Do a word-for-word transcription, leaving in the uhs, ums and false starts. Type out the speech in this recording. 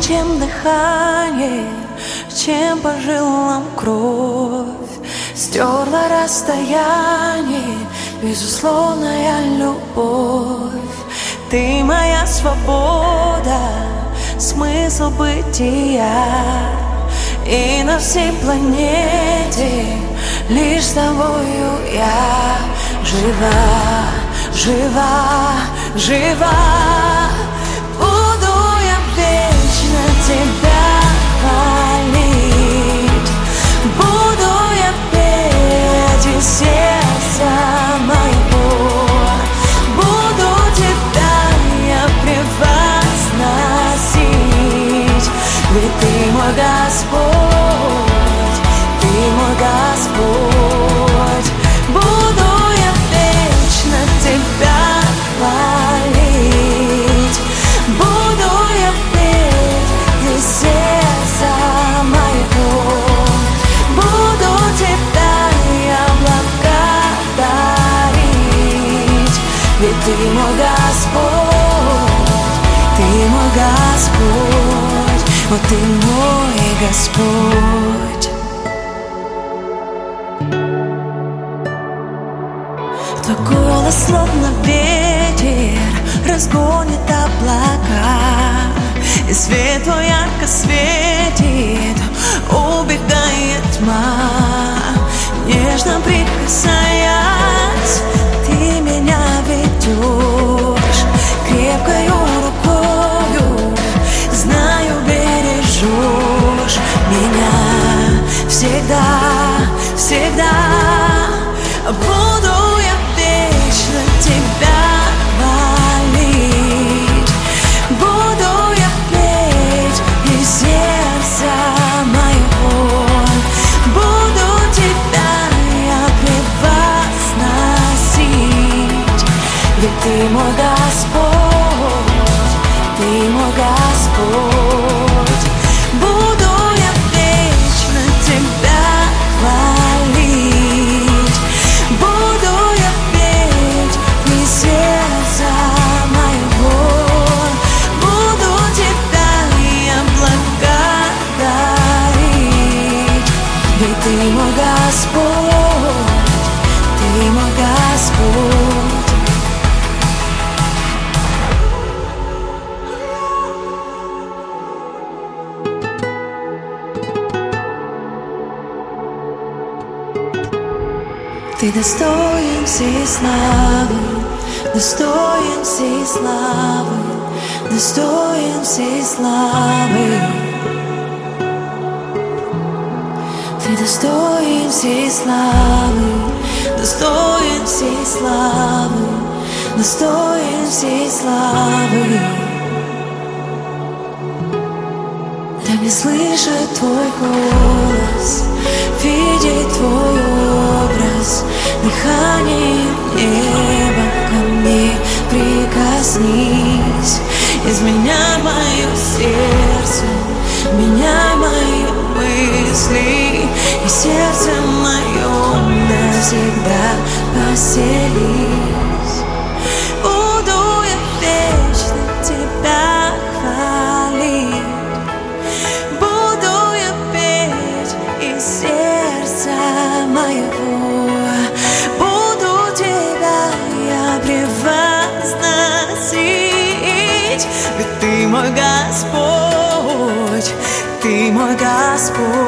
чем дыхание, чем по жилам кровь, стерла расстояние, безусловная любовь. Ты моя свобода, смысл бытия, и на всей планете лишь с тобою я жива, жива, жива. Буду я вечно тебя хвалить, буду я петь из сердца моего, буду тебя я превозносить, ведь ты мой Господь, ты мой Господь. Буду я вечно тебя хвалить, буду я петь из сердца моего, буду тебя я благодарить, ведь ты мой Господь, ты мой Господь, вот ты мой Господь. Твой голос словно ветер разгонит облака, и свет твой ярко светит, убегает тьма. Нежно прикасаясь, ты меня ведешь крепкою рукою, знаю, бережешь меня всегда, всегда. Буду я вечно тебя хвалить, буду я петь из сердца моего, буду тебя я превозносить, ведь ты мой Господь, ты мой Господь. Буду я вечно тебя хвалить, буду я петь из сердца моего, буду тебя я благодарить, ведь ты мой Господь, ты мой Господь. Ты достоин всей славы, достоин всей славы, достоин всей славы. Ты достоин всей славы, достоин всей славы, достоин всей славы. Дай мне слышать твой голос, видеть твой образ, дыхание неба ко мне прикоснись. Изменяй мое сердце, меняй мои мысли, и сердце моем навсегда поселись. Буду я вечно тебя хвалить, буду я петь из сердца моего, буду тебя я превозносить, ведь ты мой Господь, ты мой Господь.